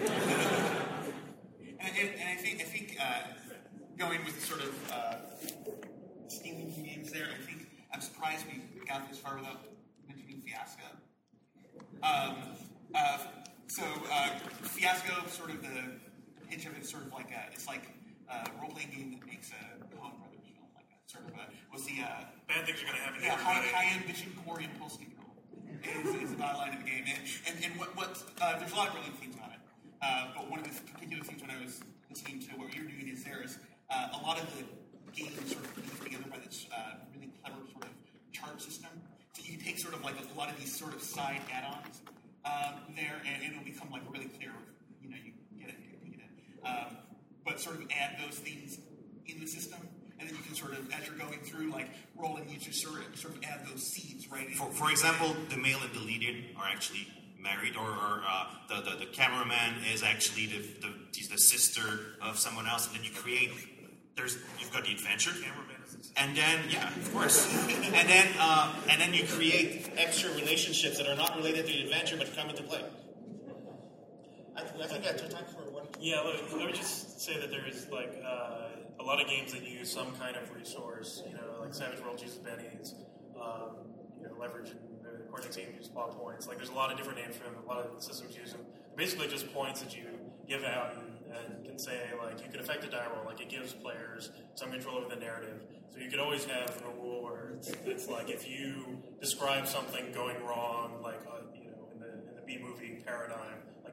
And, and, and I think I think uh, going with sort of uh, stealing games there, I think I'm surprised we got this far without mentioning Fiasco. Um, uh, so uh, Fiasco, sort of the pitch of it, is sort of like a, it's like a role-playing game that makes a Coen Brothers film, like a sort of a was the uh, bad things are going to happen to yeah high, everybody. high ambition core impulse control is, is the bottom line of the game, and and, and what what uh, there's a lot of brilliant things about it. Uh, but one of the particular things when I was listening to what you're doing is there's uh, a lot of the games sort of put together by this uh, really clever sort of chart system. So you take sort of like a lot of these sort of side add-ons um, there, and, and it'll become like really clear. You know, you get it, you get it. Um, but sort of add those things in the system, and then you can sort of, as you're going through, like rolling, you just sort of sort of add those seeds, right? For, for example, the male and the lead-in are actually married, or, or uh, the, the the cameraman is actually the, the he's the sister of someone else, and then you create. There's you've got the adventure, and then yeah, of course, and then uh, and then you create extra relationships that are not related to the adventure but come into play. I, I think that's time for one. Yeah, look, let me just say that there is like uh, a lot of games that use some kind of resource. You know, like Savage Worlds uses bennies. Um, you know, leverage and the Cortex team use plot points. Like, there's a lot of different names for them. A lot of systems use them. They're basically just points that you give out and, and can say, like, you could affect a die roll. Like, it gives players some control over the narrative. So you could always have a rule where it's, it's like if you describe something going wrong, like uh, you know, in the in the B movie paradigm, like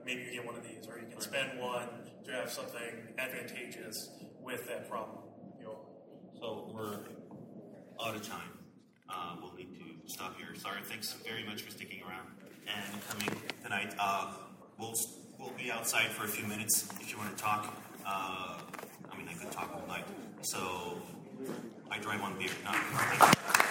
maybe you get one of these, or you can spend one to have something advantageous with that problem. You know. So we're out of time. Uh, we'll need to stop here. Sorry, thanks very much for sticking around and coming tonight. Uh, we'll we'll be outside for a few minutes if you want to talk. Uh, I mean, I could talk all night. So I drive one beer. No.